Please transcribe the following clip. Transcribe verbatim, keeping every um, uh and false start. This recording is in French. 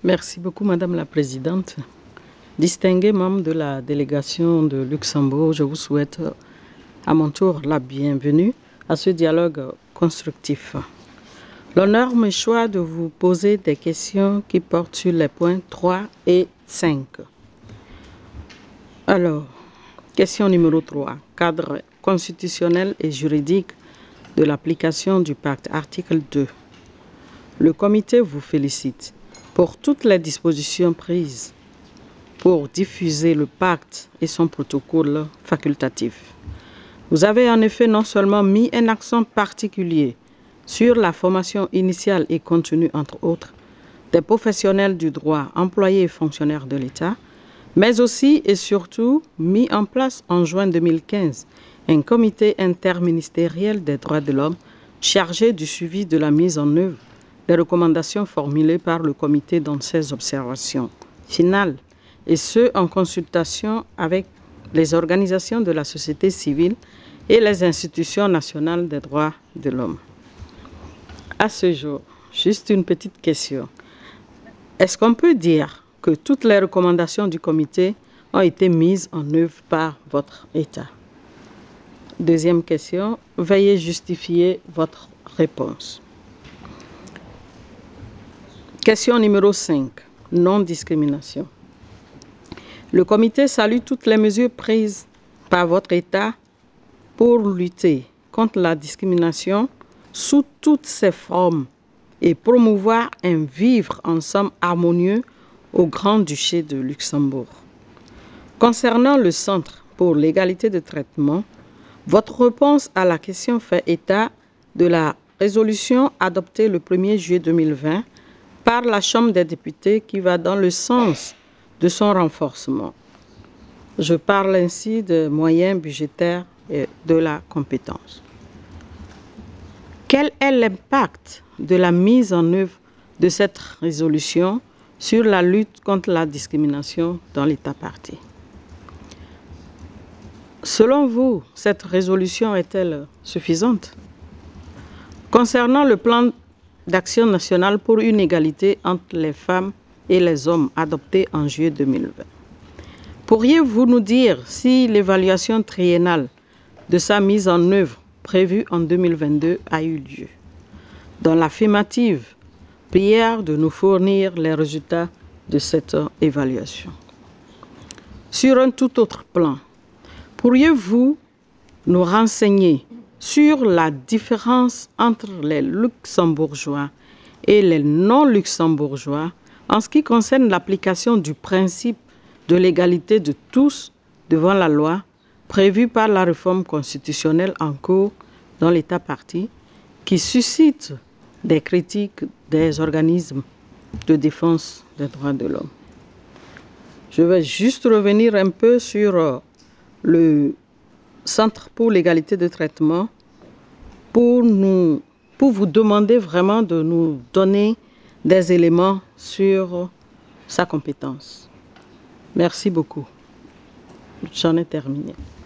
Merci beaucoup, Madame la Présidente. Distingués membres de la délégation de Luxembourg, je vous souhaite à mon tour la bienvenue à ce dialogue constructif. L'honneur me choisit de vous poser des questions qui portent sur les points trois et cinq. Alors, question numéro trois. Cadre constitutionnel et juridique de l'application du pacte, article deux. Le comité vous félicite pour toutes les dispositions prises pour diffuser le pacte et son protocole facultatif. Vous avez en effet non seulement mis un accent particulier sur la formation initiale et continue, entre autres, des professionnels du droit, employés et fonctionnaires de l'État, mais aussi et surtout mis en place en juin deux mille quinze un comité interministériel des droits de l'homme chargé du suivi de la mise en œuvre des recommandations formulées par le comité dans ses observations finales, et ce en consultation avec les organisations de la société civile et les institutions nationales des droits de l'homme. À ce jour, juste une petite question. Est-ce qu'on peut dire que toutes les recommandations du comité ont été mises en œuvre par votre État? Deuxième question, veuillez justifier votre réponse. Question numéro cinq, non-discrimination. Le comité salue toutes les mesures prises par votre État pour lutter contre la discrimination sous toutes ses formes et promouvoir un vivre ensemble harmonieux au Grand-Duché de Luxembourg. Concernant le Centre pour l'égalité de traitement, votre réponse à la question fait état de la résolution adoptée le premier juillet deux mille vingt par la Chambre des députés qui va dans le sens de son renforcement. Je parle ainsi de moyens budgétaires et de la compétence. Quel est l'impact de la mise en œuvre de cette résolution sur la lutte contre la discrimination dans l'État partie? Selon vous, cette résolution est-elle suffisante? Concernant le plan d'action national pour une égalité entre les femmes et les hommes adopté en juillet deux mille vingt, pourriez-vous nous dire si l'évaluation triennale de sa mise en œuvre prévue en deux mille vingt-deux a eu lieu? Dans l'affirmative, prière de nous fournir les résultats de cette évaluation. Sur un tout autre plan, pourriez-vous nous renseigner sur la différence entre les luxembourgeois et les non-luxembourgeois en ce qui concerne l'application du principe de l'égalité de tous devant la loi prévu par la réforme constitutionnelle en cours dans l'État partie, qui suscite des critiques des organismes de défense des droits de l'homme? Je vais juste revenir un peu sur le Centre pour l'égalité de traitement pour, nous, pour vous demander vraiment de nous donner des éléments sur sa compétence. Merci beaucoup. J'en ai terminé.